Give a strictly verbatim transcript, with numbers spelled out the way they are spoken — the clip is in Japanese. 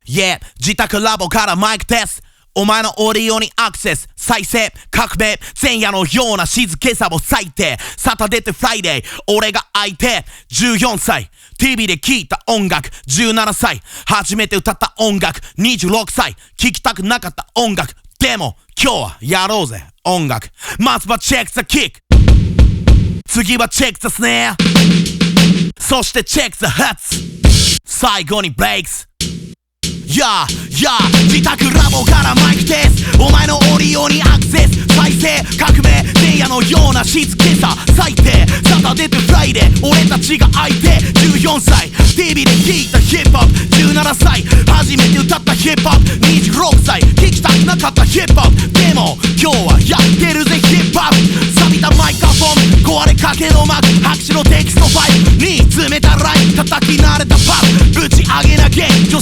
Yeah 自宅ラボからマイクテストお前のオーディオにアクセス再生革命前夜のような静けさも最低サタデーとフライデー俺が相手じゅうよんさい ティーブイ で聴いた音楽じゅうななさい初めて歌った音楽にじゅうろくさい聴きたくなかった音楽でも今日はやろうぜ音楽まずはチェックザキック次はチェックザスネアそしてチェックザハッツ最後にブレイクスやあやあ自宅ラボからマイクテストお前のオーディオにアクセス再生革命前夜のような静けさ最低サタデーとフライデー俺たちが相手じゅうよんさい ティーブイ で聴いたヒップホップじゅうななさい初めて歌ったヒップホップにじゅうろくさい聴きたくなかったヒップホップでも今日はやってるぜヒップホップ錆びたマイクロフォン壊れかけの幕拍手のテキストファイルに詰めたライン叩き慣れたパッぶち上げなげ助